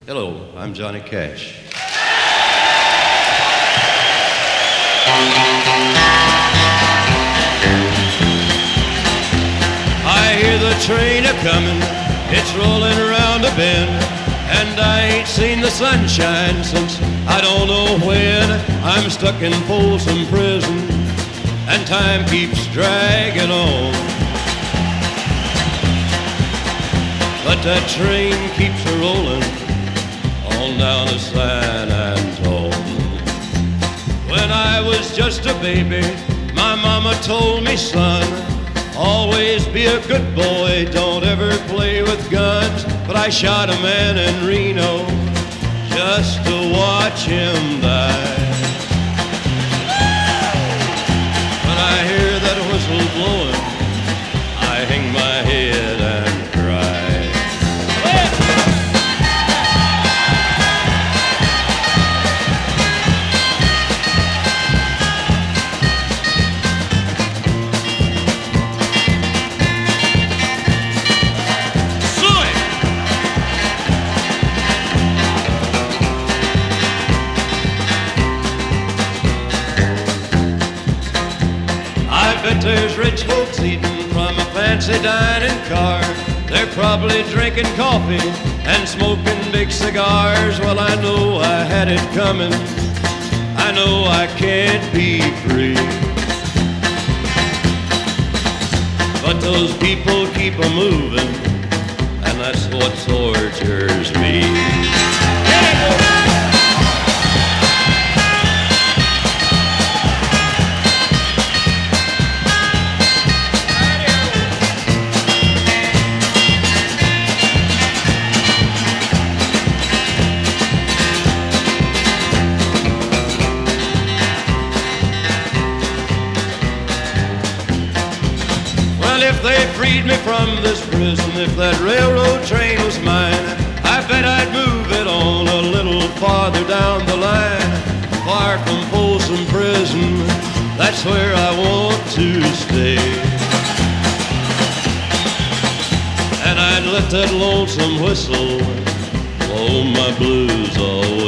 Hello, I'm Johnny Cash. I hear the train a-comin', it's rolling around a bend, and I ain't seen the sunshine since I don't know when. I'm stuck in Folsom Prison, and time keeps dragging on. But that train keeps a-rollin' on down to San Antone. When I was just a baby, my mama told me, son, always be a good boy, don't ever play with guns. But I shot a man in Reno just to watch him die. When I hear that whistle blowing, I hang my head and cry. Bet there's rich folks eating from a fancy dining car. They're probably drinking coffee and smoking big cigars. Well, I know I had it coming. I know I can't be free. But those people keep a-moving, and that's what tortures me. If they freed me from this prison, if that railroad train was mine, I bet I'd move it on a little farther down the line. Far from Folsom Prison, that's where I want to stay. And I'd let that lonesome whistle blow my blues away.